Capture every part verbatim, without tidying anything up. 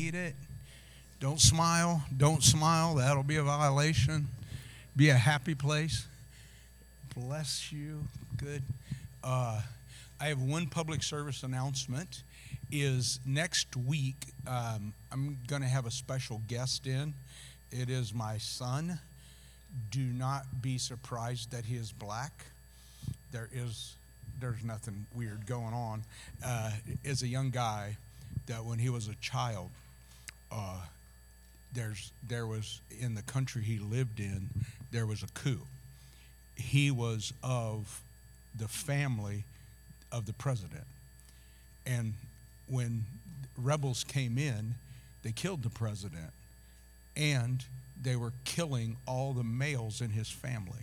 need it. Don't smile. Don't smile. That'll be a violation. Be a happy place. Bless you. Good. Uh, I have one public service announcement. Is next week, um, I'm going to have a special guest in. It is my son. Do not be surprised that he is black. There is, there's nothing weird going on. Uh, is a young guy that when he was a child, uh, there's there was in the country he lived in, there was a coup. He was of the family of the president, and when rebels came in, they killed the president, and they were killing all the males in his family.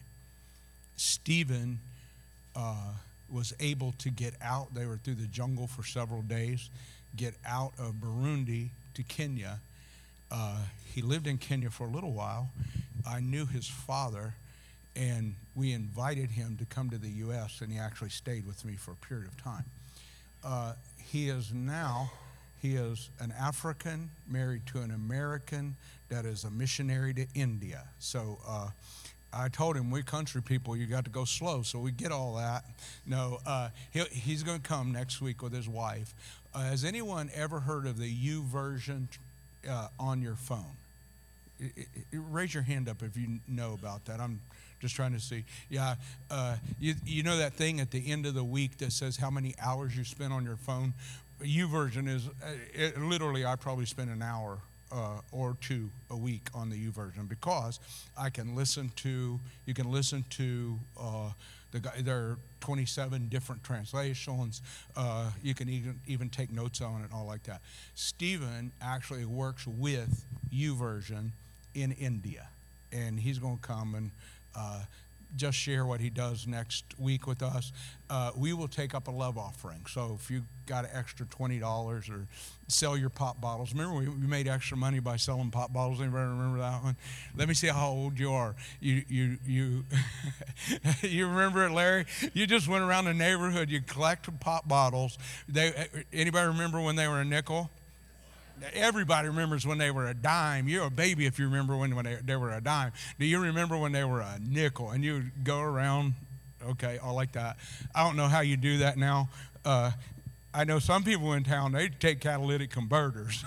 Stephen uh, was able to get out. They were through the jungle for several days, get out of Burundi to Kenya. Uh, he lived in Kenya for a little while. I knew his father, and we invited him to come to the U S, and he actually stayed with me for a period of time. Uh, he is now, he is an African married to an American that is a missionary to India. So uh, I told him, we country people, you got to go slow, so we get all that. No, uh, he, he's going to come next week with his wife. Uh, has anyone ever heard of the YouVersion uh, on your phone? It, it, it, raise your hand up if you know about that. I'm just trying to see. Yeah, uh, you, you know that thing at the end of the week that says how many hours you spent on your phone? YouVersion is, uh, it, literally, I probably spend an hour uh, or two a week on the YouVersion because I can listen to, you can listen to, uh, the guy, there are twenty-seven different translations. Uh, you can even, even take notes on it and all like that. Stephen actually works with YouVersion in India, and he's going to come and uh, just share what he does next week with us. Uh, we will take up a love offering. So if you got an extra twenty dollars or sell your pop bottles. Remember we, we made extra money by selling pop bottles. Anybody remember that one? Let me see how old you are. You you you you remember it, Larry? You just went around the neighborhood. You collected pop bottles. They anybody remember when they were a nickel? Everybody remembers when they were a dime. You're a baby if you remember when, when they, they were a dime. Do you remember when they were a nickel? And you would go around, okay, all like that. I don't know how you do that now. Uh, I know some people in town, they take catalytic converters.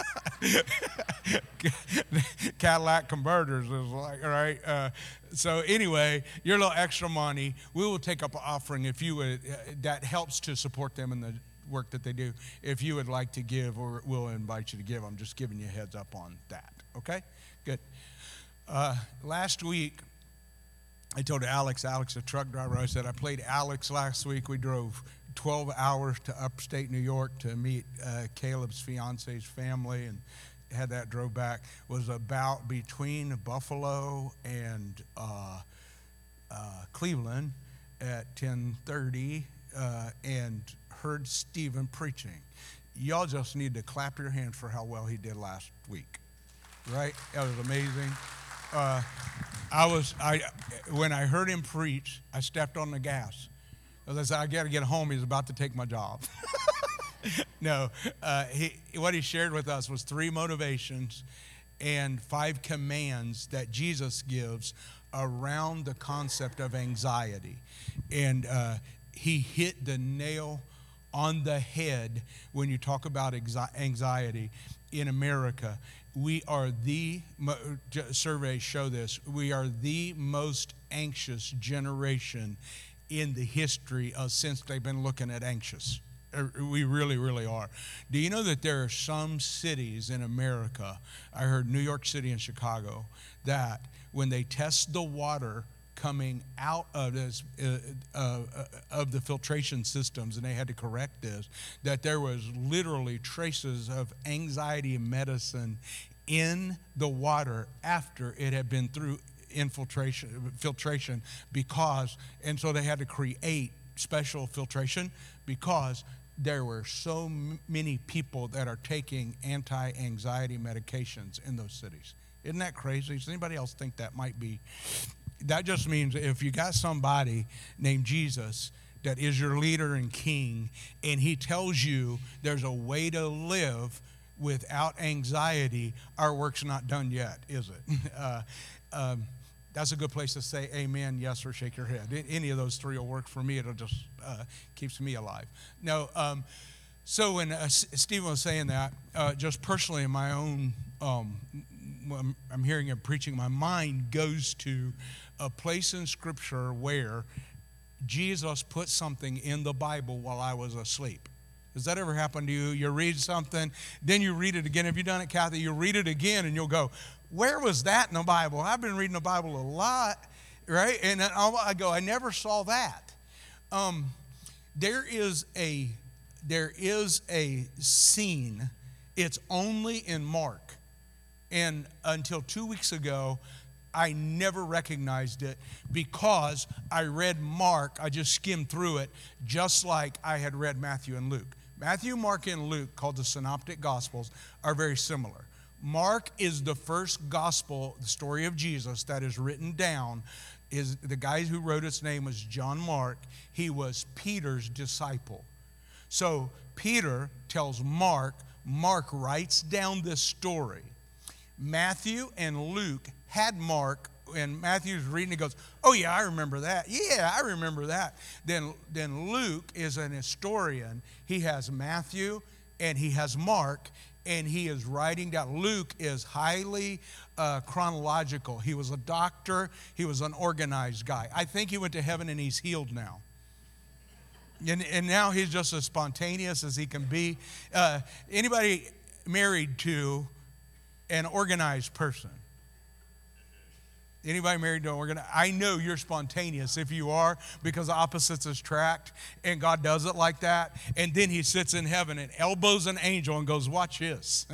Cadillac converters is like, all right. Uh, so anyway, your little extra money, we will take up an offering if you would, uh, that helps to support them in the work that they do. If you would like to give, or we'll invite you to give. I'm just giving you a heads up on that. Okay, good. Uh, last week, I told Alex, Alex, a truck driver, I said, I played Alex last week. We drove twelve hours to upstate New York to meet uh, Caleb's fiance's family, and had that drove back. Was about between Buffalo and uh, uh, Cleveland at ten thirty, uh, and heard Stephen preaching. Y'all just need to clap your hands for how well he did last week, right? That was amazing. Uh, I was, I when I heard him preach, I stepped on the gas. As I said, I got to get home. He's about to take my job. No, uh, he, what he shared with us was three motivations and five commands that Jesus gives around the concept of anxiety. And uh, he hit the nail on the head when you talk about anxiety in America. We are the, surveys show this, we are the most anxious generation in the history of since they've been looking at anxious. We really, really are. Do you know that there are some cities in America, I heard New York City and Chicago, that when they test the water coming out of this, uh, uh, of the filtration systems, and they had to correct this, that there was literally traces of anxiety medicine in the water after it had been through infiltration, filtration, because, and so they had to create special filtration because there were so m- many people that are taking anti-anxiety medications in those cities. Isn't that crazy? Does anybody else think that might be? That just means if you got somebody named Jesus that is your leader and king, and he tells you there's a way to live without anxiety, our work's not done yet, is it? uh, um, that's a good place to say amen, yes, or shake your head. Any of those three will work for me. It'll just uh, keeps me alive. No, um, so when uh, Stephen was saying that, uh, just personally in my own, um, I'm, I'm hearing him preaching, my mind goes to a place in Scripture where Jesus put something in the Bible while I was asleep. Does that ever happen to you? You read something, then you read it again. Have you done it, Kathy? You read it again and you'll go, where was that in the Bible? I've been reading the Bible a lot, right? And I go, I never saw that. Um, there is a there is a scene. It's only in Mark. And until two weeks ago, I never recognized it because I read Mark. I just skimmed through it just like I had read Matthew and Luke. Matthew, Mark, and Luke, called the Synoptic Gospels, are very similar. Mark is the first gospel, the story of Jesus, that is written down. Is the guy who wrote its name was John Mark. He was Peter's disciple. So Peter tells Mark, Mark writes down this story. Matthew and Luke had Mark, and Matthew's reading, he goes, oh yeah, I remember that. Yeah, I remember that. Then, then Luke is an historian. He has Matthew and he has Mark, and he is writing down. Luke is highly uh, chronological. He was a doctor. He was an organized guy. I think he went to heaven and he's healed now. And, and now he's just as spontaneous as he can be. Uh, anybody married to an organized person? Anybody married to an organized? I know you're spontaneous if you are, because opposites attract, and God does it like that. And then he sits in heaven and elbows an angel and goes, watch this.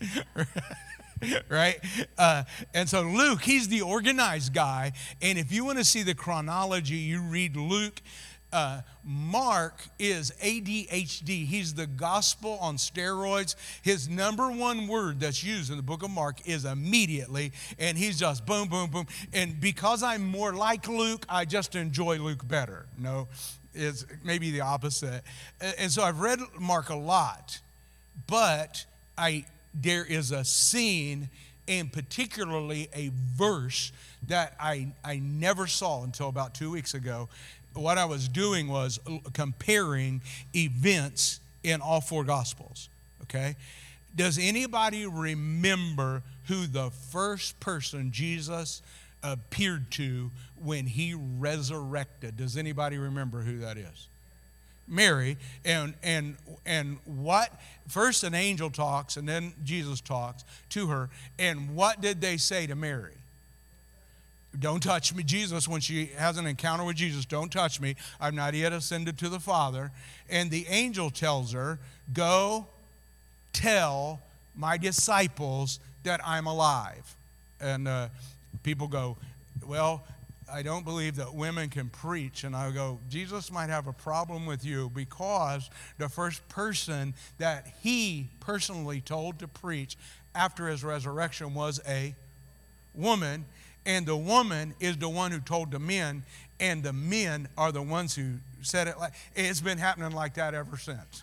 Right? Uh, and so Luke, he's the organized guy. And if you want to see the chronology, you read Luke. Uh, Mark is A D H D. He's the gospel on steroids. His number one word that's used in the book of Mark is immediately, and he's just boom, boom, boom. And because I'm more like Luke, I just enjoy Luke better. No, it's maybe the opposite. And so I've read Mark a lot, but I there is a scene, and particularly a verse that I, I never saw until about two weeks ago. What I was doing was comparing events in all four Gospels, okay? Does anybody remember who the first person Jesus appeared to when he resurrected? Does anybody remember who that is? Mary. And and and what? First an angel talks, and then Jesus talks to her. And what did they say to Mary? Don't touch me. Jesus, when she has an encounter with Jesus, don't touch me. I'm not yet ascended to the Father. And the angel tells her, go tell my disciples that I'm alive. And uh, people go, well, I don't believe that women can preach. And I go, Jesus might have a problem with you, because the first person that he personally told to preach after his resurrection was a woman. And the woman is the one who told the men, and the men are the ones who said it. Like, it's been happening like that ever since.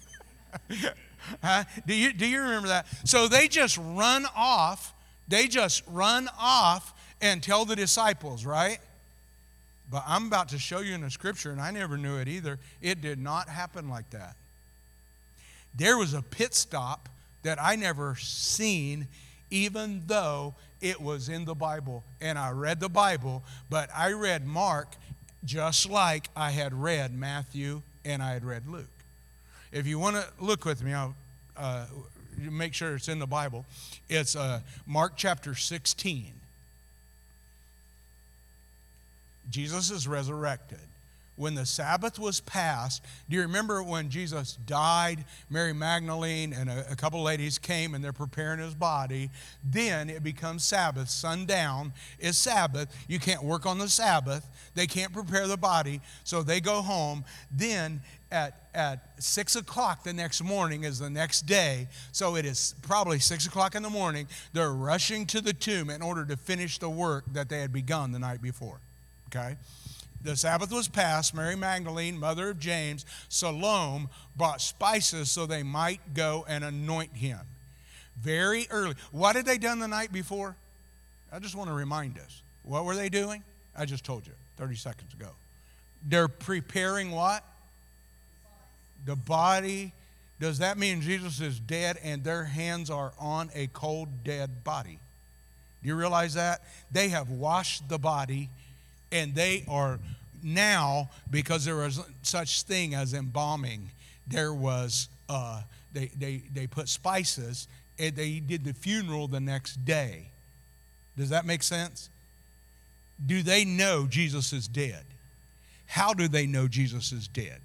Huh? Do you, do you remember that? So they just run off. They just run off and tell the disciples, right? But I'm about to show you in the scripture, and I never knew it either. It did not happen like that. There was a pit stop that I never seen, even though it was in the Bible, and I read the Bible, but I read Mark just like I had read Matthew and I had read Luke. If you want to look with me, I'll uh, make sure it's in the Bible. It's uh, Mark chapter sixteen. Jesus is resurrected. When the Sabbath was passed, do you remember when Jesus died? Mary Magdalene and a, a couple ladies came, and they're preparing his body. Then it becomes Sabbath. Sundown is Sabbath. You can't work on the Sabbath. They can't prepare the body, so they go home. Then at, at six o'clock the next morning is the next day. So it is probably six o'clock in the morning. They're rushing to the tomb in order to finish the work that they had begun the night before. Okay? The Sabbath was passed. Mary Magdalene, mother of James, Salome, bought spices so they might go and anoint him. Very early. What had they done the night before? I just want to remind us. What were they doing? I just told you thirty seconds ago. They're preparing what? The body. Does that mean Jesus is dead and their hands are on a cold, dead body? Do you realize that? They have washed the body, and they are now, because there was such thing as embalming, there was, uh, they, they, they put spices, and they did the funeral the next day. Does that make sense? Do they know Jesus is dead? How do they know Jesus is dead?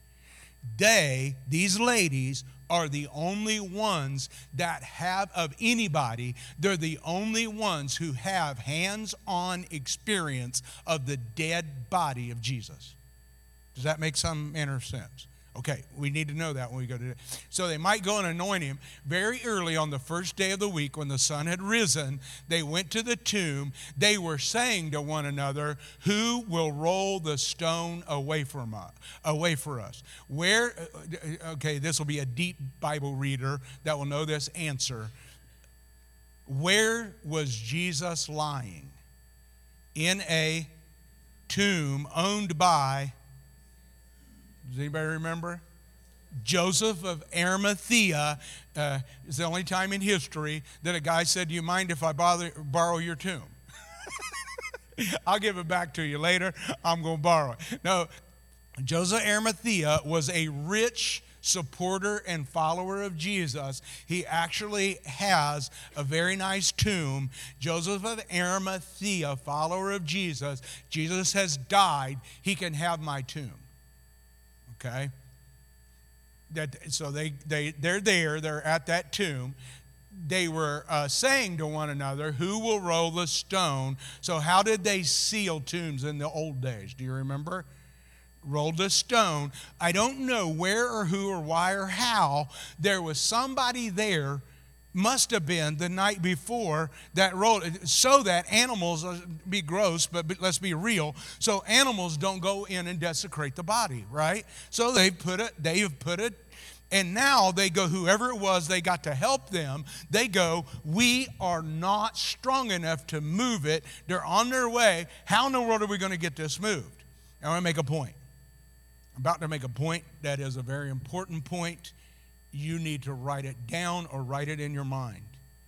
They, these ladies, are the only ones that have, of anybody, they're the only ones who have hands-on experience of the dead body of Jesus. Does that make some manner of sense? Okay, we need to know that when we go to it. So they might go and anoint him. Very early on the first day of the week when the sun had risen, they went to the tomb. They were saying to one another, who will roll the stone away from us, away for us? Where, okay, this will be a deep Bible reader that will know this answer. Where was Jesus lying? In a tomb owned by, does anybody remember? Joseph of Arimathea. Uh, it's the only time in history that a guy said, do you mind if I bother, borrow your tomb? I'll give it back to you later. I'm going to borrow it. No, Joseph of Arimathea was a rich supporter and follower of Jesus. He actually has a very nice tomb. Joseph of Arimathea, follower of Jesus. Jesus has died. He can have my tomb. Okay, that so they they they're there. They're at that tomb. They were uh, saying to one another, "Who will roll the stone?" So how did they seal tombs in the old days? Do you remember? Rolled a stone. I don't know where or who or why or how. There was somebody there. Must have been the night before that rolled, so that animals, be gross, but let's be real, so animals don't go in and desecrate the body, right? So they put it, they have put it, and now they go, whoever it was, they got to help them. They go, we are not strong enough to move it. They're on their way. How in the world are we going to get this moved? I want to make a point. I'm about to make a point that is a very important point. You need to write it down or write it in your mind.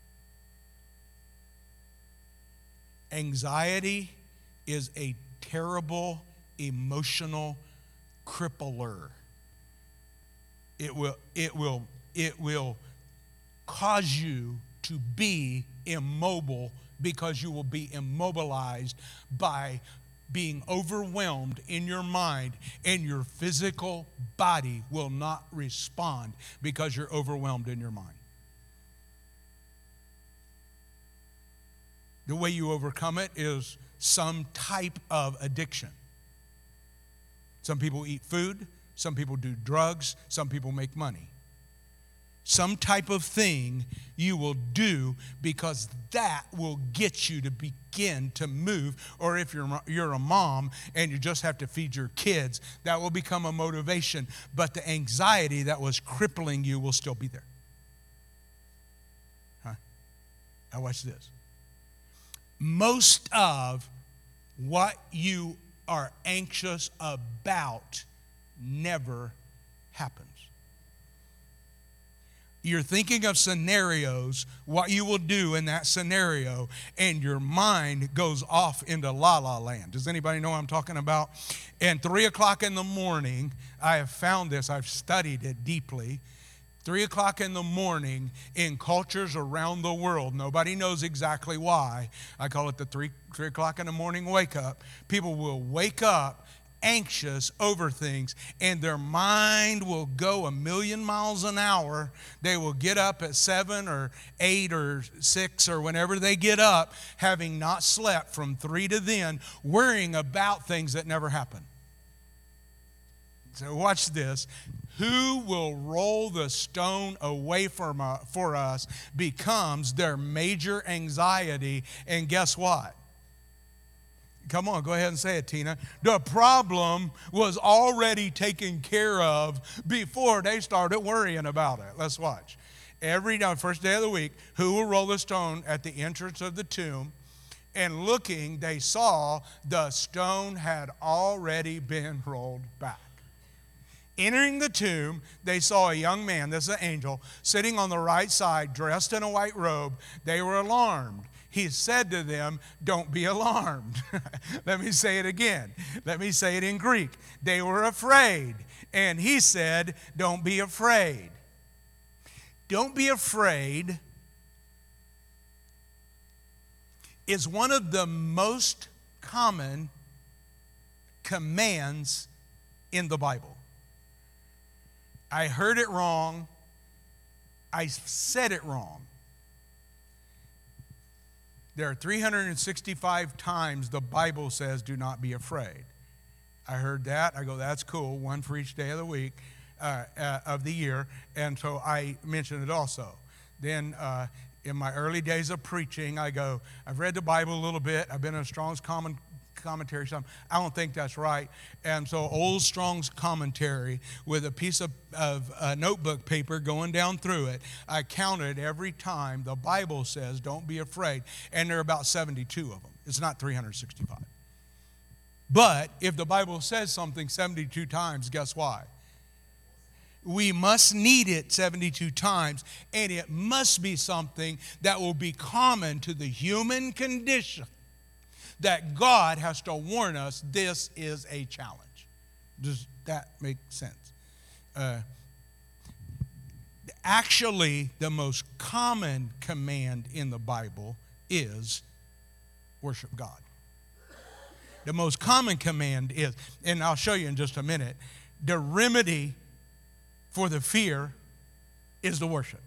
Anxiety is a terrible emotional crippler. It will, it will, it will cause you to be immobile because you will be immobilized by being overwhelmed in your mind, and your physical body will not respond because you're overwhelmed in your mind. The way you overcome it is some type of addiction. Some people eat food, some people do drugs, some people make money. Some type of thing you will do because that will get you to begin to move. Or if you're, you're a mom and you just have to feed your kids, that will become a motivation. But the anxiety that was crippling you will still be there. Huh? Now watch this. Most of what you are anxious about never happens. You're thinking of scenarios, what you will do in that scenario, and your mind goes off into la-la land. Does anybody know what I'm talking about? And three o'clock in the morning, I have found this, I've studied it deeply. Three o'clock in the morning in cultures around the world, nobody knows exactly why. I call it the three, three o'clock in the morning wake up. People will wake up anxious over things, and their mind will go a million miles an hour. They will get up at seven or eight or six or whenever they get up, having not slept from three to then, worrying about things that never happen. So watch this. Who will roll the stone away from, uh, for us becomes their major anxiety, and guess what? Come on, go ahead and say it, Tina. The problem was already taken care of before they started worrying about it. Let's watch. every day, first day of the week, who will roll the stone at the entrance of the tomb. And looking, they saw the stone had already been rolled back. Entering the tomb, they saw a young man, this is an angel, sitting on the right side, dressed in a white robe. They were alarmed. He said to them, don't be alarmed. Let me say it again. Let me say it in Greek. They were afraid. And he said, don't be afraid. Don't be afraid is one of the most common commands in the Bible. I heard it wrong. I said it wrong. There are three hundred sixty-five times the Bible says, do not be afraid. I heard that. I go, that's cool. One for each day of the week, uh, uh, of the year. And so I mentioned it also. Then uh, in my early days of preaching, I go, I've read the Bible a little bit. I've been in a Strong's common commentary. Some, I don't think that's right. And so old Strong's commentary with a piece of, of uh, notebook paper going down through it, I counted every time the Bible says, don't be afraid. And there are about seventy-two of them. It's not three hundred sixty-five. But if the Bible says something seventy-two times, guess why? We must need it seventy-two times, and it must be something that will be common to the human condition, that God has to warn us this is a challenge. Does that make sense? Uh, actually, the most common command in the Bible is worship God. The most common command is, and I'll show you in just a minute, the remedy for the fear is the worship.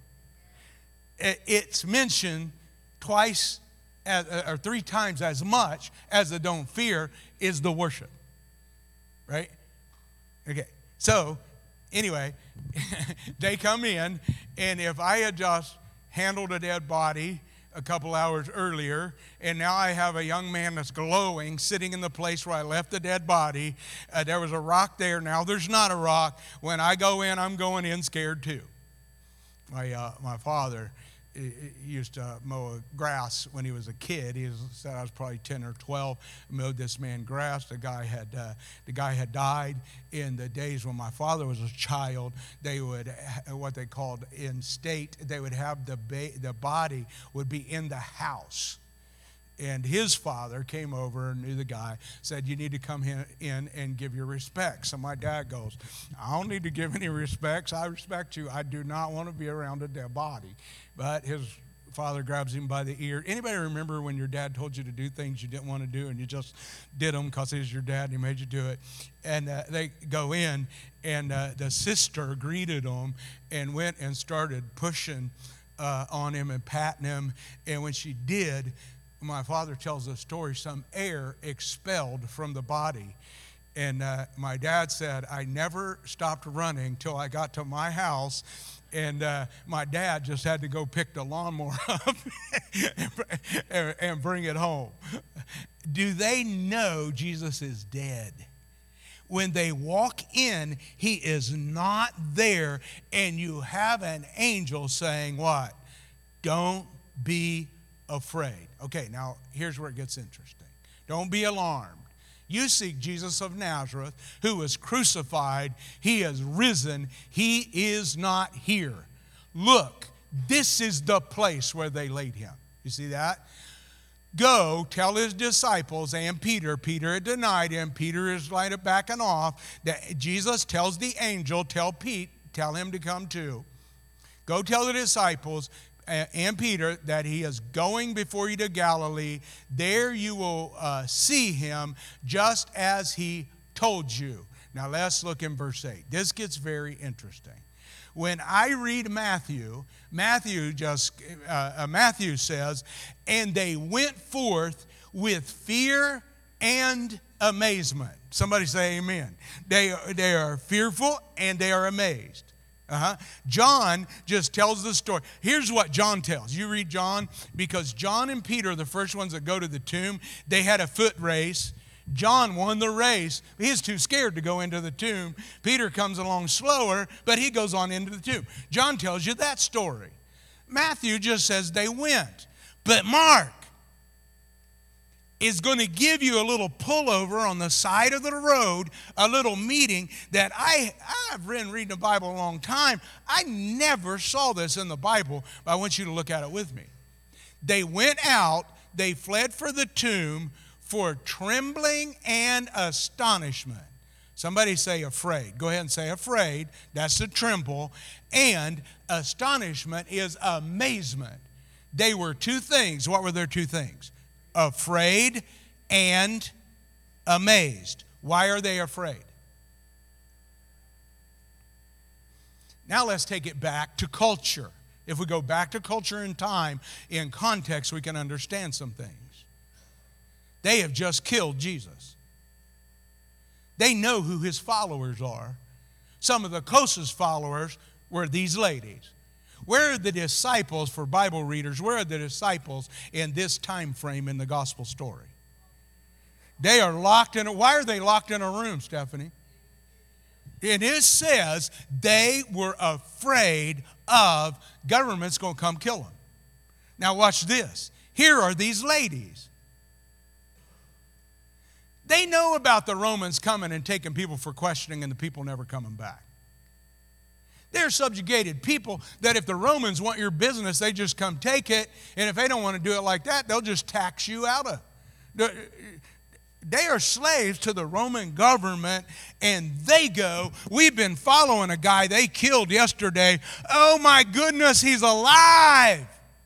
It's mentioned twice as, or three times as much as the don't fear is the worship. Right? Okay. So, anyway, they come in, and if I had just handled a dead body a couple hours earlier, and now I have a young man that's glowing sitting in the place where I left the dead body. Uh, there was a rock there. Now there's not a rock. When I go in, I'm going in scared too. My uh, my father he, he used to mow grass when he was a kid. He was, said I was probably ten or twelve. Mowed this man grass. The guy had uh, the guy had died in the days when my father was a child. They would what they called in state. They would have the ba- the body would be in the house. And his father came over and knew the guy, said, you need to come in and give your respects. So my dad goes, I don't need to give any respects. I respect you. I do not want to be around a dead body. But his father grabs him by the ear. Anybody remember when your dad told you to do things you didn't want to do and you just did them because he's your dad and he made you do it? And uh, they go in, and uh, the sister greeted him and went and started pushing uh, on him and patting him. And when she did, my father tells a story, some air expelled from the body. And uh, my dad said, I never stopped running till I got to my house. And uh, my dad just had to go pick the lawnmower up and, and bring it home. Do they know Jesus is dead? When they walk in, he is not there. And you have an angel saying what? Don't be afraid. Okay, now here's where it gets interesting. Don't be alarmed. You seek Jesus of Nazareth, who was crucified. He is risen. He is not here. Look, this is the place where they laid him. You see that? Go tell his disciples and Peter. Peter had denied him. Peter is like backing off. That Jesus tells the angel, tell Pete, tell him to come too. Go tell the disciples and Peter that he is going before you to Galilee. There you will uh, see him just as he told you. Now let's look in verse eight. This gets very interesting. When I read Matthew, Matthew just uh, Matthew says, and they went forth with fear and amazement. Somebody say amen. They they are fearful and they are amazed. Uh-huh. John just tells the story. Here's what John tells. You read John, because John and Peter are the first ones that go to the tomb. They had a foot race. John won the race. He's too scared to go into the tomb. Peter comes along slower, but he goes on into the tomb. John tells you that story. Matthew just says they went. But Mark is going to give you a little pullover on the side of the road, a little meeting that I, I've been reading the Bible a long time. I never saw this in the Bible, but I want you to look at it with me. They went out, they fled for the tomb for trembling and astonishment. Somebody say afraid. Go ahead and say afraid. That's the tremble. And astonishment is amazement. They were two things. What were their two things? Afraid and amazed. Why are they afraid? Now let's take it back to culture. If we go back to culture and time, in context, we can understand some things. They have just killed Jesus. They know who his followers are. Some of the closest followers were these ladies. Where are the disciples, for Bible readers, where are the disciples in this time frame in the gospel story? They are locked in a, why are they locked in a room, Stephanie? And it says they were afraid of government's going to come kill them. Now watch this. Here are these ladies. They know about the Romans coming and taking people for questioning and the people never coming back. They're subjugated people that if the Romans want your business, they just come take it. And if they don't want to do it like that, they'll just tax you out of it. They are slaves to the Roman government, and they go, we've been following a guy they killed yesterday. Oh my goodness, he's alive.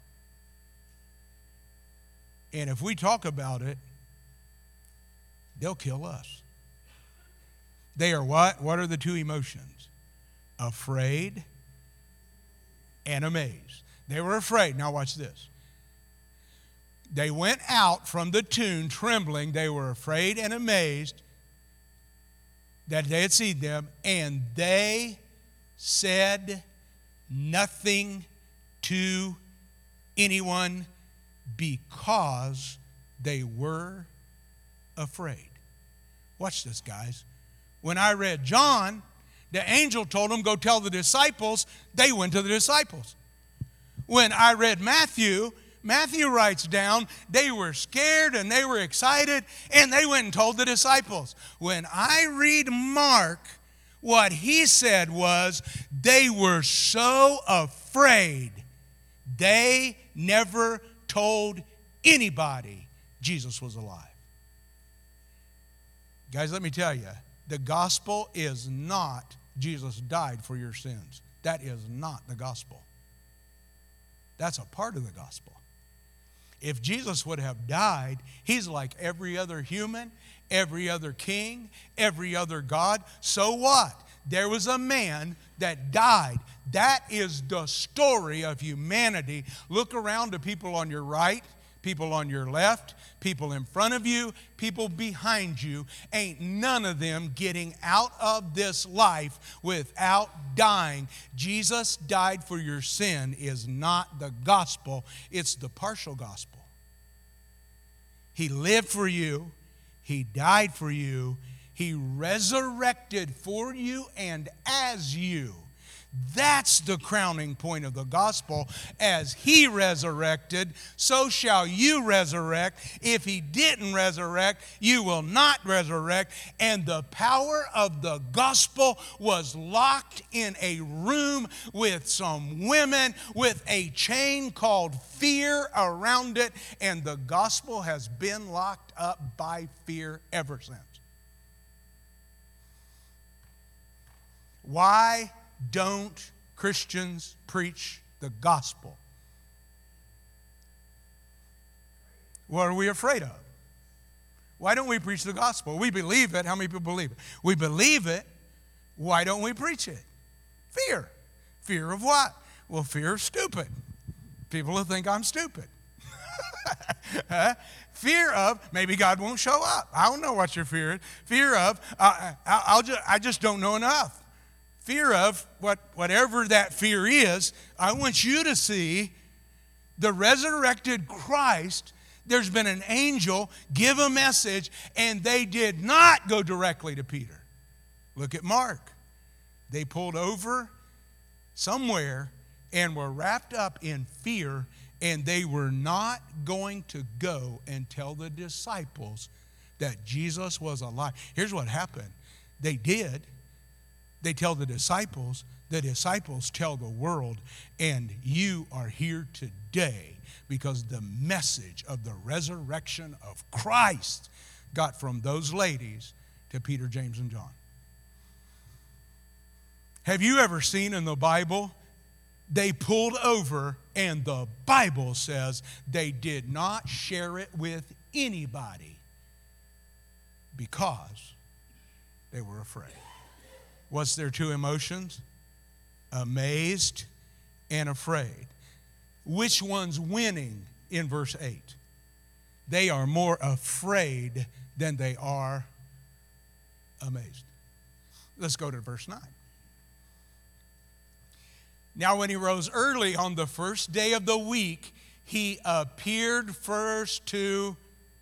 And if we talk about it, they'll kill us. They are what? What are the two emotions? Afraid and amazed. They were afraid. Now watch this. They went out from the tomb trembling. They were afraid and amazed that they had seen them, and they said nothing to anyone because they were afraid. Watch this, guys. When I read John, the angel told them, go tell the disciples. They went to the disciples. When I read Matthew, Matthew writes down, they were scared and they were excited, and they went and told the disciples. When I read Mark, what he said was, they were so afraid, they never told anybody Jesus was alive. Guys, let me tell you, the gospel is not Jesus died for your sins. That is not the gospel. That's a part of the gospel. If Jesus would have died, he's like every other human, every other king, every other God. So what? There was a man that died. That is the story of humanity. Look around to people on your right, people on your left, people in front of you, people behind you. Ain't none of them getting out of this life without dying. Jesus died for your sin is not the gospel. It's the partial gospel. He lived for you. He died for you. He resurrected for you and as you. That's the crowning point of the gospel. As he resurrected, so shall you resurrect. If he didn't resurrect, you will not resurrect. And the power of the gospel was locked in a room with some women with a chain called fear around it. And the gospel has been locked up by fear ever since. Why don't Christians preach the gospel? What are we afraid of? Why don't we preach the gospel? We believe it. How many people believe it? We believe it. Why don't we preach it? Fear. Fear of what? Well, fear of stupid. People will think I'm stupid. huh? Fear of maybe God won't show up. I don't know what your fear is. Fear of uh, I'll just, I just don't know enough. Fear of what, whatever that fear is. I want you to see the resurrected Christ. There's been an angel give a message, and they did not go directly to Peter. Look at Mark. They pulled over somewhere, and were wrapped up in fear, and they were not going to go and tell the disciples that Jesus was alive. Here's what happened. They did. They tell the disciples. The disciples tell the world, and you are here today because the message of the resurrection of Christ got from those ladies to Peter, James, and John. Have you ever seen in the Bible, they pulled over and the Bible says they did not share it with anybody because they were afraid? What's their two emotions? Amazed and afraid. Which one's winning in verse eight? They are more afraid than they are amazed. Let's go to verse nine. Now when he rose early on the first day of the week, he appeared first to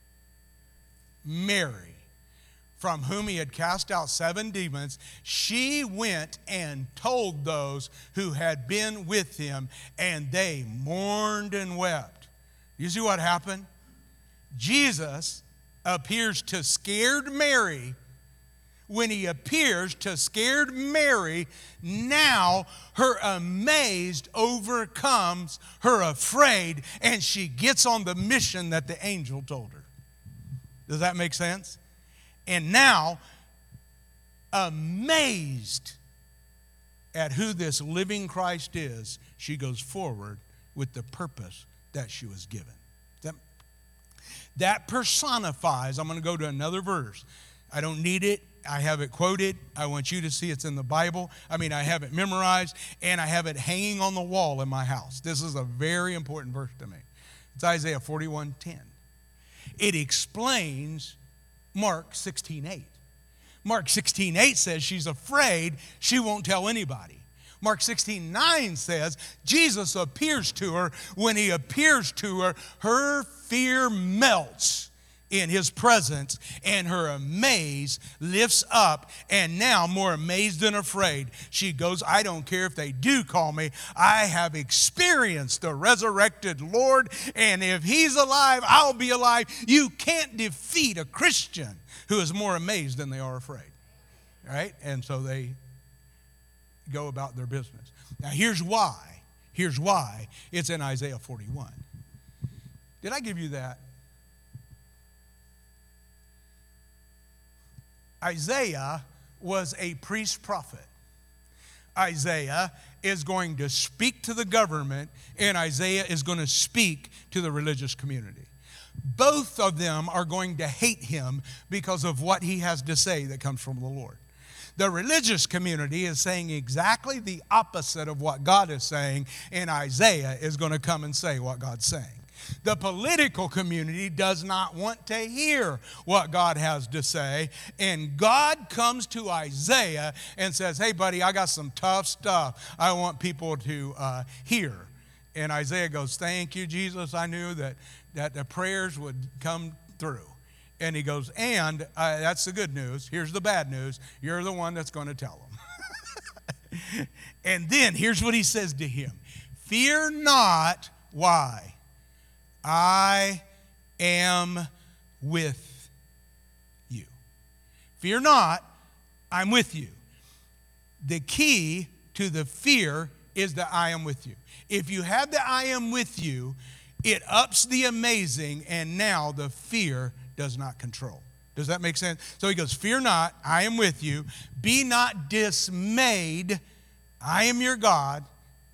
Mary, from whom he had cast out seven demons. She went and told those who had been with him, and they mourned and wept. You see what happened? Jesus appears to scared Mary. When he appears to scared Mary, now her amazed overcomes her afraid, and she gets on the mission that the angel told her. Does that make sense? And now, amazed at who this living Christ is, she goes forward with the purpose that she was given. That, that personifies, I'm going to go to another verse. I don't need it. I have it quoted. I want you to see it's in the Bible. I mean, I have it memorized, and I have it hanging on the wall in my house. This is a very important verse to me. It's Isaiah forty-one ten. It explains Mark sixteen eight. Mark sixteen eight says she's afraid, she won't tell anybody. Mark sixteen nine says Jesus appears to her. When he appears to her, her fear melts in his presence, and her amaze lifts up, and now more amazed than afraid, she goes, I don't care if they do call me. I have experienced the resurrected Lord, and if he's alive, I'll be alive. You can't defeat a Christian who is more amazed than they are afraid. Right? And so they go about their business. Now here's why. Here's why it's in Isaiah forty-one. Did I give you that? Isaiah was a priest prophet. Isaiah is going to speak to the government, and Isaiah is going to speak to the religious community. Both of them are going to hate him because of what he has to say that comes from the Lord. The religious community is saying exactly the opposite of what God is saying, and Isaiah is going to come and say what God's saying. The political community does not want to hear what God has to say, and God comes to Isaiah and says, hey, buddy, I got some tough stuff I want people to uh, hear. And Isaiah goes, thank you, Jesus. I knew that, that the prayers would come through. And he goes, and uh, that's the good news. Here's the bad news. You're the one that's going to tell them. And then here's what he says to him. Fear not. Why? I am with you. Fear not, I'm with you. The key to the fear is the I am with you. If you have the I am with you, it ups the amazing, and now the fear does not control. Does that make sense? So he goes, fear not, I am with you. Be not dismayed, I am your God.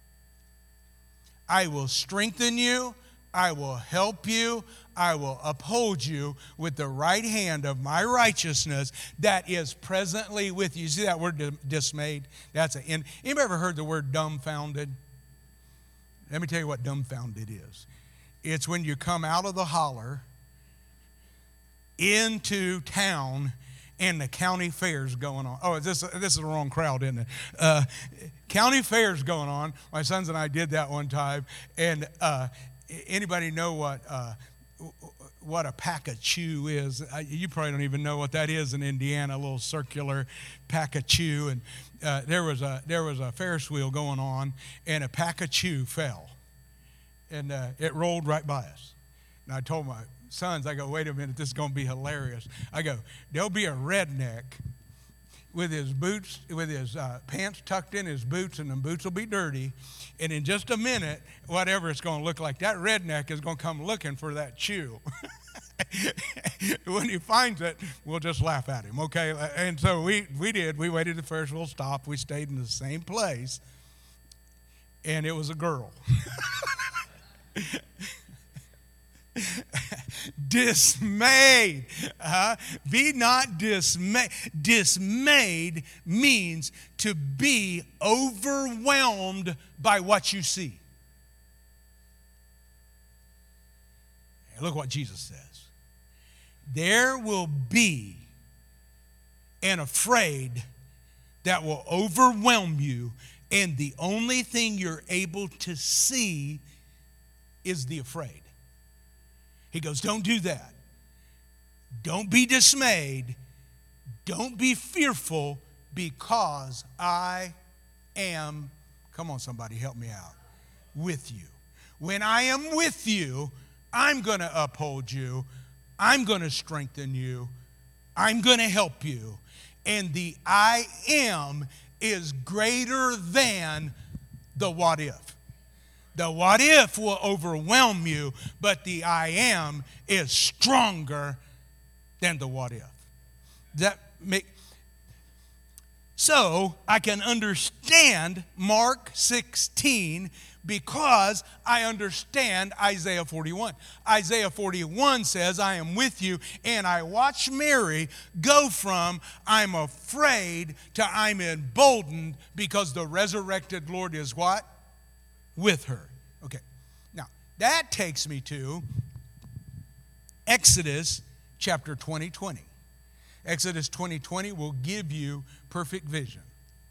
I will strengthen you. I will help you. I will uphold you with the right hand of my righteousness that is presently with you. You see that word dismayed? That's an end. Anybody ever heard the word dumbfounded? Let me tell you what dumbfounded is. It's when you come out of the holler into town and the county fair's going on. Oh, this, this is the wrong crowd, isn't it? Uh, county fair's going on. My sons and I did that one time. And uh, anybody know what uh, what a pack of chew is. I, you probably don't even know what that is in Indiana, a little circular pack of chew. And uh, there was a there was a Ferris wheel going on, and a pack of chew fell, and uh, it rolled right by us. And I told my sons, I go, wait a minute, this is going to be hilarious. I go, there'll be a redneck with his boots, with his uh, pants tucked in his boots, and the boots will be dirty. And in just a minute, whatever it's going to look like, that redneck is going to come looking for that chew. When he finds it, we'll just laugh at him, okay? And so we, we did. We waited the Ferris wheel stop. We stayed in the same place, and it was a girl. Dismayed. Uh, be not dismayed. Dismayed means to be overwhelmed by what you see. And look what Jesus says. There will be an afraid that will overwhelm you, and the only thing you're able to see is the afraid. He goes, don't do that. Don't be dismayed. Don't be fearful, because I am, come on somebody, help me out, with you. When I am with you, I'm going to uphold you. I'm going to strengthen you. I'm going to help you. And the I am is greater than the what if. The what if will overwhelm you, but the I am is stronger than the what if. That make so I can understand Mark sixteen because I understand Isaiah forty-one. Isaiah forty-one says, I am with you, and I watch Mary go from I'm afraid to I'm emboldened because the resurrected Lord is what? With her. Okay, now that takes me to Exodus chapter twenty twenty. Exodus twenty twenty will give you perfect vision.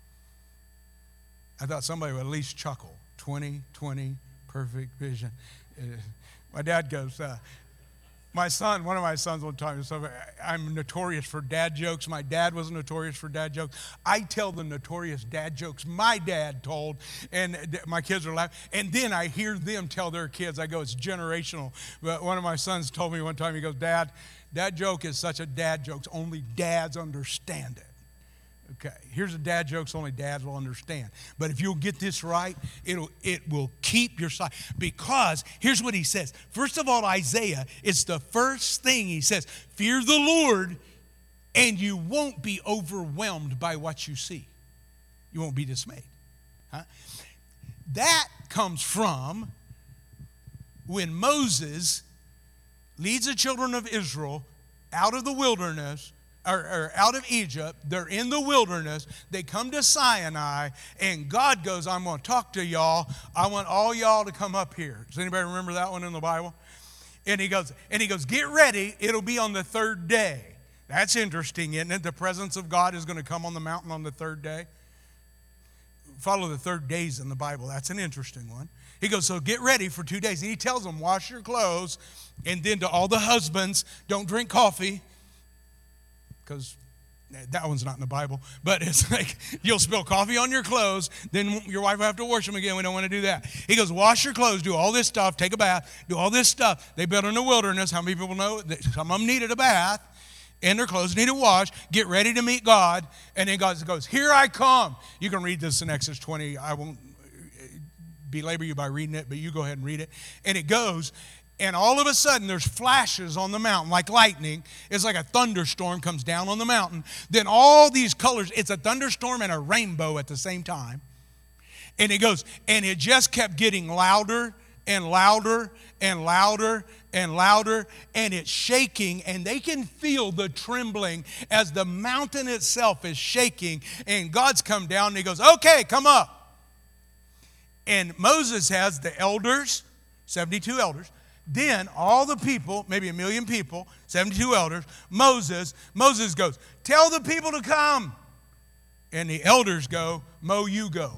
I thought somebody would at least chuckle. twenty twenty, perfect vision. Uh, my dad goes, uh, my son, one of my sons one time, so I'm notorious for dad jokes. My dad was notorious for dad jokes. I tell the notorious dad jokes my dad told, and my kids are laughing. And then I hear them tell their kids. I go, it's generational. But one of my sons told me one time, he goes, Dad, that joke is such a dad joke. Only dads understand it. Okay, here's a dad joke only dads will understand. But if you'll get this right, it'll it will keep your sight. Because here's what he says. First of all, Isaiah, it's the first thing he says. Fear the Lord, and you won't be overwhelmed by what you see. You won't be dismayed. Huh? That comes from when Moses leads the children of Israel out of the wilderness, Or, or out of Egypt. They're in the wilderness. They come to Sinai, and God goes, I'm going to talk to y'all. I want all y'all to come up here. Does anybody remember that one in the Bible? And he goes, and he goes, get ready. It'll be on the third day. That's interesting, isn't it? The presence of God is going to come on the mountain on the third day. Follow the third days in the Bible. That's an interesting one. He goes, so get ready for two days. And he tells them, wash your clothes. And then to all the husbands, don't drink coffee. Because that one's not in the Bible, but it's like you'll spill coffee on your clothes, then your wife will have to wash them again. We don't want to do that. He goes, wash your clothes, do all this stuff, take a bath, do all this stuff. They built in the wilderness. How many people know that some of them needed a bath and their clothes needed wash, get ready to meet God, and then God goes, here I come. You can read this in Exodus twenty. I won't belabor you by reading it, but you go ahead and read it. And it goes, and all of a sudden, there's flashes on the mountain like lightning. It's like a thunderstorm comes down on the mountain. Then all these colors, it's a thunderstorm and a rainbow at the same time. And it goes, and it just kept getting louder and louder and louder and louder. And it's shaking, and they can feel the trembling as the mountain itself is shaking. And God's come down, and he goes, okay, come up. And Moses has the elders, seventy-two elders. Then all the people, maybe a million people, seventy-two elders, Moses, Moses goes, tell the people to come. And the elders go, Mo, you go.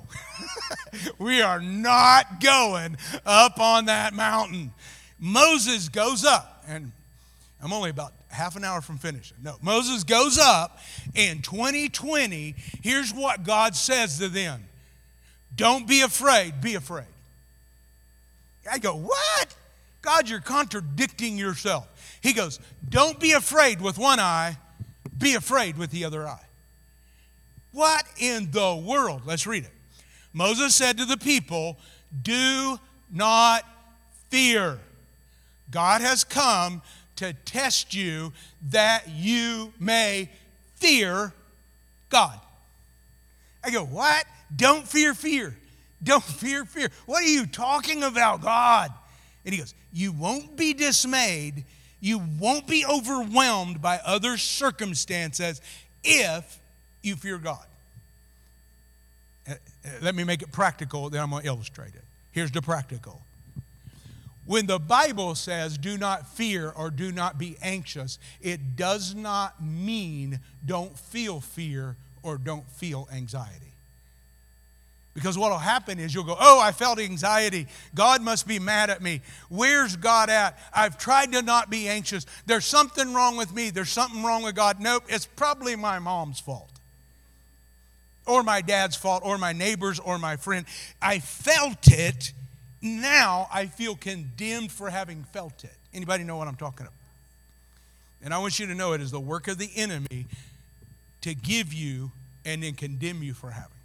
We are not going up on that mountain. Moses goes up, and I'm only about half an hour from finishing. No, Moses goes up in twenty twenty. Here's what God says to them. Don't be afraid, be afraid. I go, what? God, you're contradicting yourself. He goes, don't be afraid with one eye, be afraid with the other eye. What in the world? Let's read it. Moses said to the people, do not fear. God has come to test you that you may fear God. I go, what? Don't fear fear. Don't fear fear. What are you talking about, God? And he goes, you won't be dismayed. You won't be overwhelmed by other circumstances if you fear God. Uh, let me make it practical, then I'm going to illustrate it. Here's the practical. When the Bible says do not fear or do not be anxious, it does not mean don't feel fear or don't feel anxiety. Because what will happen is you'll go, oh, I felt anxiety. God must be mad at me. Where's God at? I've tried to not be anxious. There's something wrong with me. There's something wrong with God. Nope, it's probably my mom's fault. Or my dad's fault, or my neighbor's, or my friend. I felt it. Now I feel condemned for having felt it. Anybody know what I'm talking about? And I want you to know it is the work of the enemy to give you and then condemn you for having.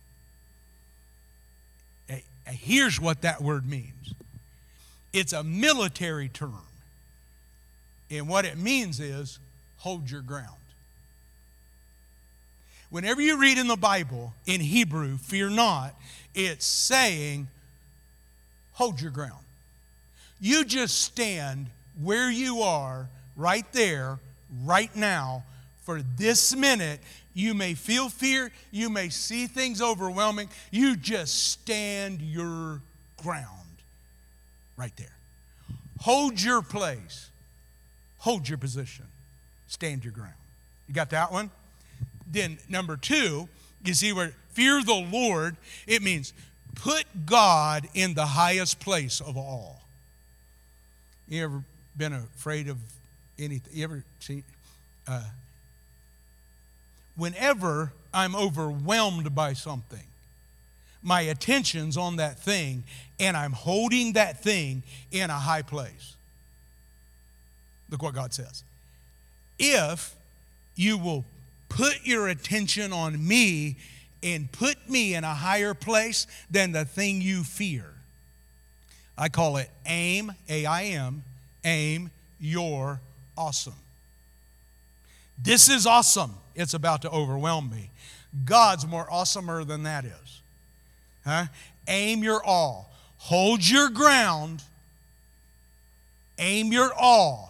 Here's what that word means. It's a military term. And what it means is hold your ground. Whenever you read in the Bible, in Hebrew, fear not, it's saying hold your ground. You just stand where you are right there, right now, for this minute. You may feel fear. You may see things overwhelming. You just stand your ground right there. Hold your place. Hold your position. Stand your ground. You got that one? Then number two, you see where fear the Lord, it means put God in the highest place of all. You ever been afraid of anything? You ever seen... Uh, Whenever I'm overwhelmed by something, my attention's on that thing, and I'm holding that thing in a high place. Look what God says. If you will put your attention on me and put me in a higher place than the thing you fear, I call it aim, A I M, aim, you're awesome. This is awesome. It's about to overwhelm me. God's more awesomer than that is. Huh? Aim your all. Hold your ground. Aim your all.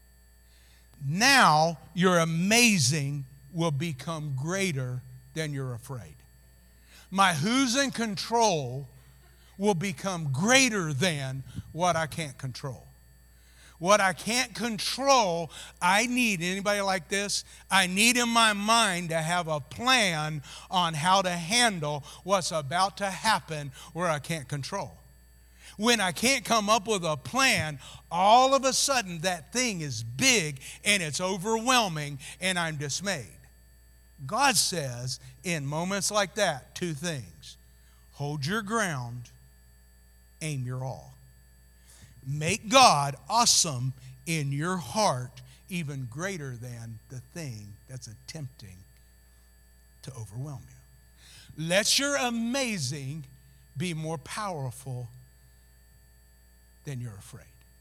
Now your amazing will become greater than you're afraid. My who's in control will become greater than what I can't control. What I can't control, I need, anybody like this? I need in my mind to have a plan on how to handle what's about to happen where I can't control. When I can't come up with a plan, all of a sudden that thing is big and it's overwhelming and I'm dismayed. God says in moments like that, two things. Hold your ground, aim your all. Make God awesome in your heart, even greater than the thing that's attempting to overwhelm you. Let your amazing be more powerful than you're afraid.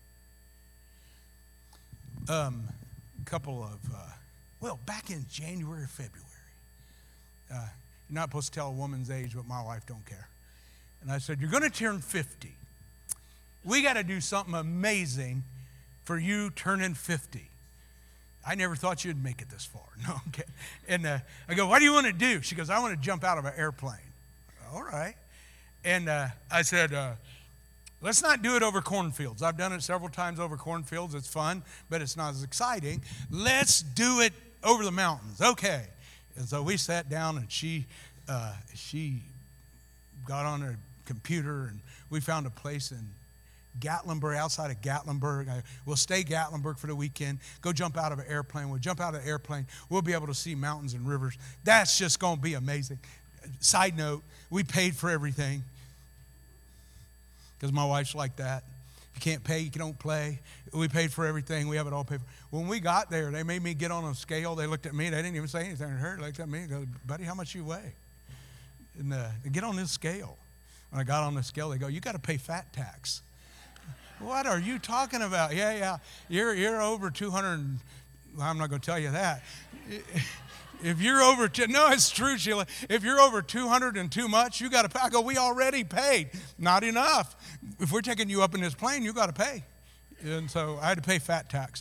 Um, a couple of, uh, well, back in January or February, uh, you're not supposed to tell a woman's age, but my wife don't care. And I said, you're going to turn fifty. We got to do something amazing for you turning fifty. I never thought you'd make it this far. No, I'm kidding. And uh, I go, what do you want to do? She goes, I want to jump out of an airplane. All right. And uh, I said, uh, let's not do it over cornfields. I've done it several times over cornfields. It's fun, but it's not as exciting. Let's do it over the mountains. Okay. And so we sat down, and she uh, she got on her computer, and we found a place in Gatlinburg, outside of Gatlinburg. I, we'll stay Gatlinburg for the weekend. Go jump out of an airplane. We'll jump out of the airplane. We'll be able to see mountains and rivers. That's just going to be amazing. Side note, we paid for everything because my wife's like that. You can't pay, you don't play. We paid for everything. We have it all paid for. When we got there, they made me get on a scale. They looked at me. They didn't even say anything to her. They looked at me and go, buddy, how much you weigh? And uh, get on this scale. When I got on the scale, they go, you got to pay fat tax. What are you talking about? Yeah, yeah. You're, you're over two hundred. Well, I'm not going to tell you that. If you're over, two, no, it's true, Sheila. If you're over two hundred and too much, you got to pay. I go, we already paid. Not enough. If we're taking you up in this plane, you got to pay. And so I had to pay fat tax.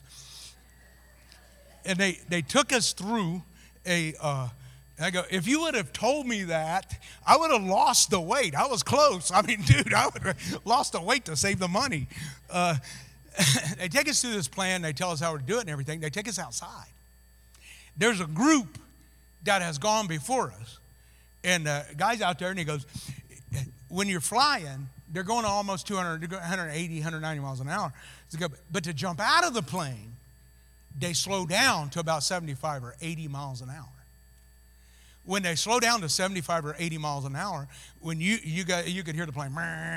And they, they took us through a, uh, I go, if you would have told me that, I would have lost the weight. I was close. I mean, dude, I would have lost the weight to save the money. Uh, they take us through this plan. They tell us how to do it and everything. They take us outside. There's a group that has gone before us. And uh, guy's out there, and he goes, when you're flying, they're going to almost two hundred, one eighty, one ninety miles an hour. But to jump out of the plane, they slow down to about seventy-five or eighty miles an hour. When they slow down to seventy-five or eighty miles an hour, when you you got you could hear the plane.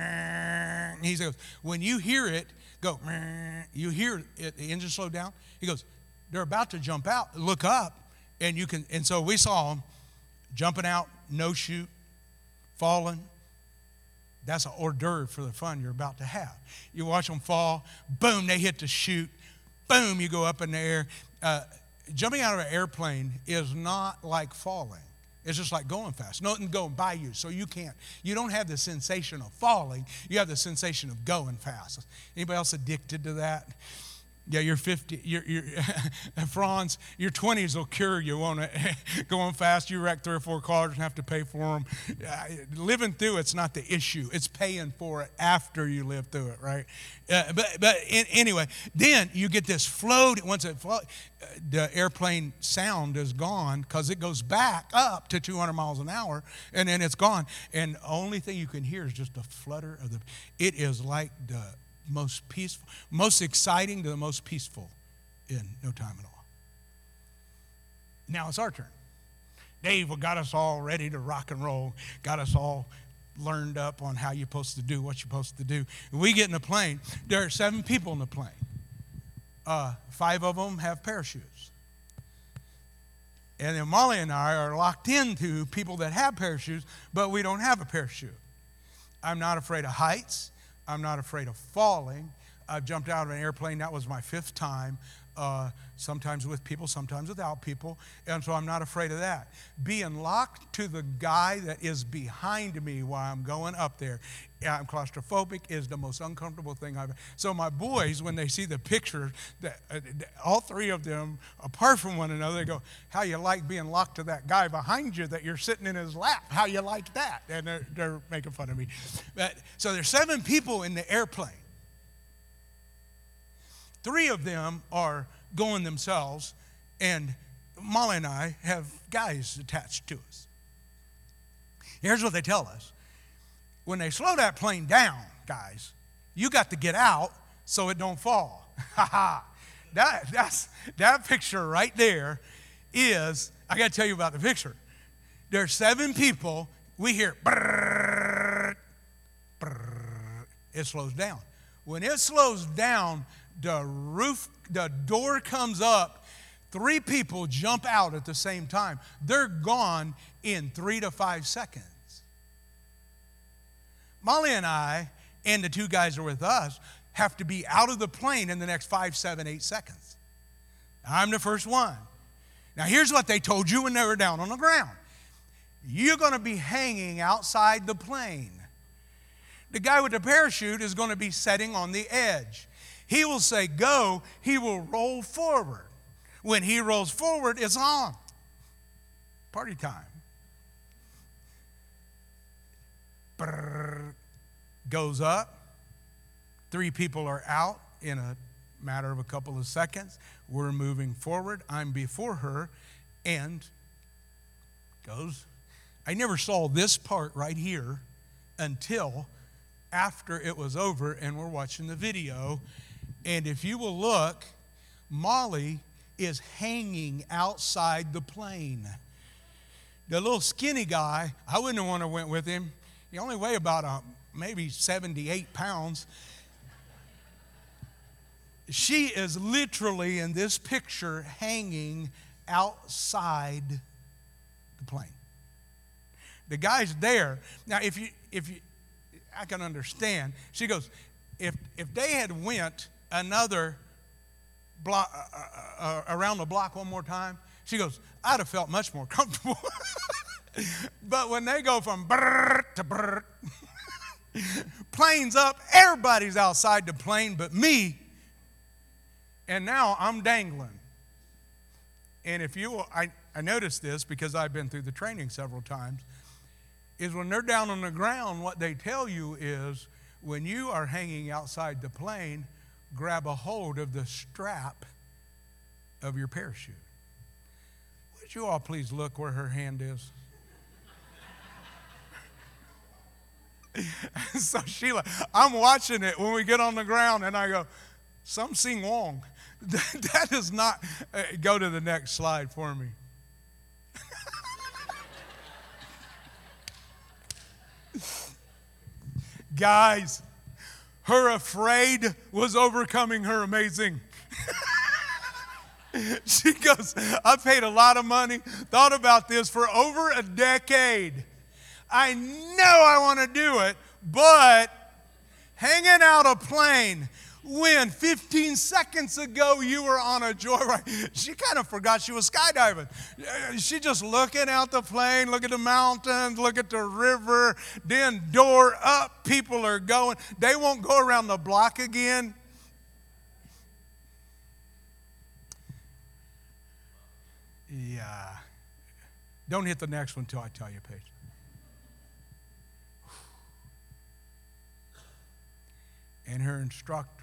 He goes, when you hear it go, you hear it, the engine slow down. He goes, they're about to jump out. Look up, and you can. And so we saw them jumping out, no chute, falling. That's an hors d'oeuvre for the fun you're about to have. You watch them fall, boom, they hit the chute, boom, you go up in the air. Uh, jumping out of an airplane is not like falling. It's just like going fast. Nothing going by you, so you can't. You don't have the sensation of falling. You have the sensation of going fast. Anybody else addicted to that? Yeah, you're fifty. You're, you're Franz, your twenties will cure you, won't it? Going fast, you wreck three or four cars and have to pay for them. Uh, living through it's not the issue. It's paying for it after you live through it, right? Uh, but but in, anyway, then you get this float. Once it float, uh, the airplane sound is gone because it goes back up to two hundred miles an hour, and then it's gone. And the only thing you can hear is just the flutter of the. It is like the most peaceful, most exciting to the most peaceful in no time at all. Now it's our turn. Dave got us all ready to rock and roll, got us all learned up on how you're supposed to do what you're supposed to do. We get in the plane. There are seven people in the plane. Uh, five of them have parachutes. And then Molly and I are locked into people that have parachutes, but we don't have a parachute. I'm not afraid of heights. I'm not afraid of falling. I've jumped out of an airplane. That was my fifth time, uh, sometimes with people, sometimes without people. And so I'm not afraid of that. Being locked to the guy that is behind me while I'm going up there, I'm claustrophobic, is the most uncomfortable thing I've ever. So my boys, when they see the picture, that, uh, all three of them, apart from one another, they go, how you like being locked to that guy behind you that you're sitting in his lap? How you like that? And they're, they're making fun of me. But, so there's seven people in the airplane. Three of them are going themselves, and Molly and I have guys attached to us. Here's what they tell us. When they slow that plane down, guys, you got to get out so it don't fall. Ha ha. That, that's, that picture right there is, I got to tell you about the picture. There's seven people. We hear, brrr, brrr, it slows down. When it slows down, the roof, the door comes up. Three people jump out at the same time. They're gone in three to five seconds. Molly and I, and the two guys who are with us, have to be out of the plane in the next five, seven, eight seconds. I'm the first one. Now, here's what they told you when they were down on the ground. You're going to be hanging outside the plane. The guy with the parachute is going to be sitting on the edge. He will say, go. He will roll forward. When he rolls forward, it's on. Party time. Brrr, goes up. Three people are out in a matter of a couple of seconds. We're moving forward. I'm before her, and goes. I never saw this part right here until after it was over and we're watching the video. And if you will look, Molly is hanging outside the plane. The little skinny guy, I wouldn't want to went with him. He only weighed about uh, maybe seventy-eight pounds. She is literally in this picture hanging outside the plane. The guy's there. Now, if you, if you, I can understand. She goes, if if they had went another block uh, uh, around the block one more time, she goes, I'd have felt much more comfortable. But when they go from brrr to brrr, plane's up, everybody's outside the plane but me, and now I'm dangling. And if you, I, I noticed this because I've been through the training several times, is when they're down on the ground, what they tell you is when you are hanging outside the plane, grab a hold of the strap of your parachute. Would you all please look where her hand is? So Sheila, I'm watching it when we get on the ground and I go, something wrong. That is not, uh, go to the next slide for me. Guys, her afraid was overcoming her amazing. She goes, I paid a lot of money, thought about this for over a decade. I know I want to do it, but hanging out a plane when fifteen seconds ago you were on a joyride. She kind of forgot she was skydiving. She just looking out the plane, look at the mountains, look at the river, then door up, people are going. They won't go around the block again. Yeah. Don't hit the next one until I tell you, Paige. And her instructor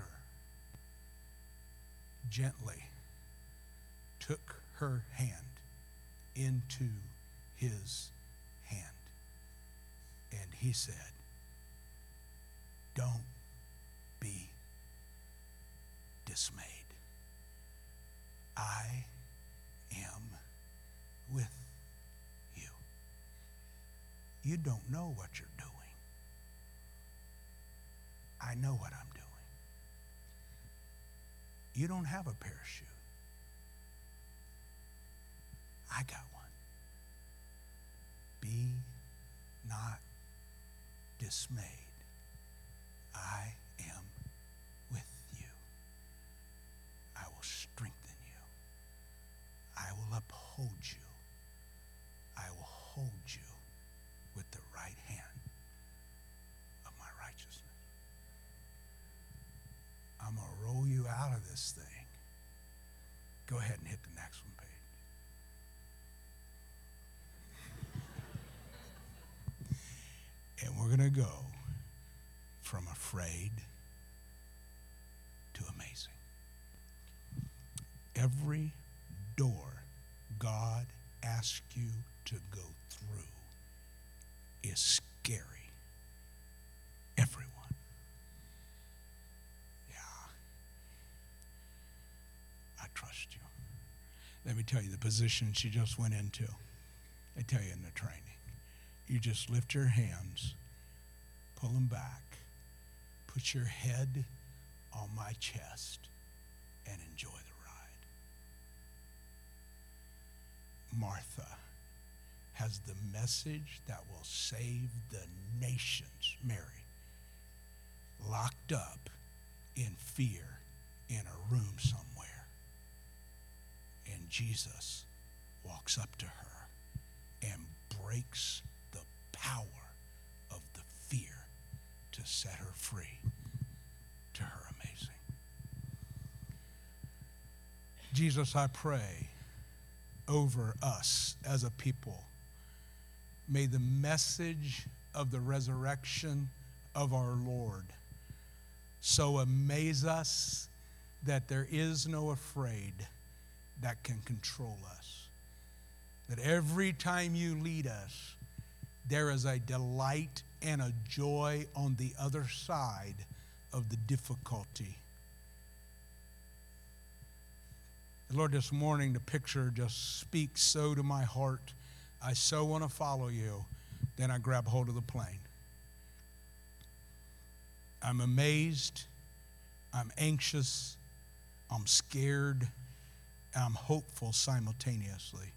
gently took her hand into his hand. And he said, don't be dismayed. I am with you. You don't know what you're doing. I know what I'm doing. You don't have a parachute. I got one. Be not dismayed. I am with you. I will strengthen you. I will uphold you. I will hold you with the right hand of my righteousness. I'm going to roll you out of this thing. Go ahead and hit the next one, Paige. And we're going to go from afraid to amazing. Every door God asks you to go through is scary. Everyone. Trust you. Let me tell you the position she just went into. They tell you in the training. You just lift your hands, pull them back, put your head on my chest, and enjoy the ride. Martha has the message that will save the nations, Mary, locked up in fear in a room somewhere. And Jesus walks up to her and breaks the power of the fear to set her free to her amazing. Jesus, I pray over us as a people, may the message of the resurrection of our Lord so amaze us that there is no afraid that can control us. That every time you lead us, there is a delight and a joy on the other side of the difficulty. Lord, this morning the picture just speaks so to my heart. I so want to follow you. Then I grab hold of the plane. I'm amazed. I'm anxious. I'm scared. I'm hopeful simultaneously.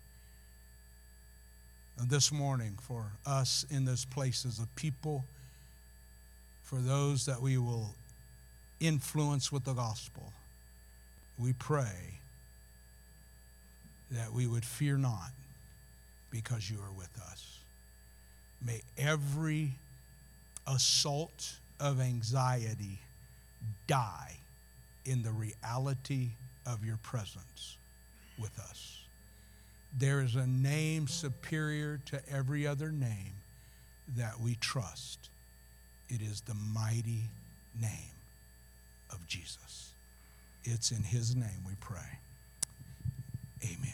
And this morning, for us in those places of people, for those that we will influence with the gospel, we pray that we would fear not because you are with us. May every assault of anxiety die in the reality of your presence with us. There is a name superior to every other name that we trust. It is the mighty name of Jesus. It's in his name we pray. Amen.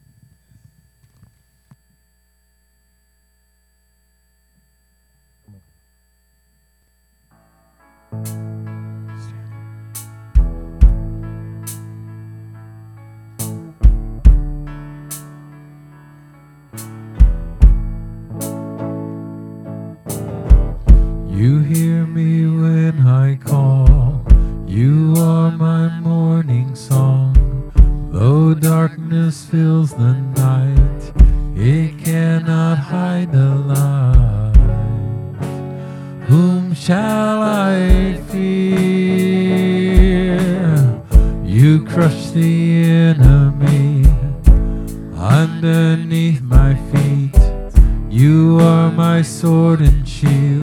You hear me when I call. You are my morning song. Though darkness fills the night, it cannot hide the light. Whom shall I fear? You crush the enemy underneath my feet. You are my sword and shield.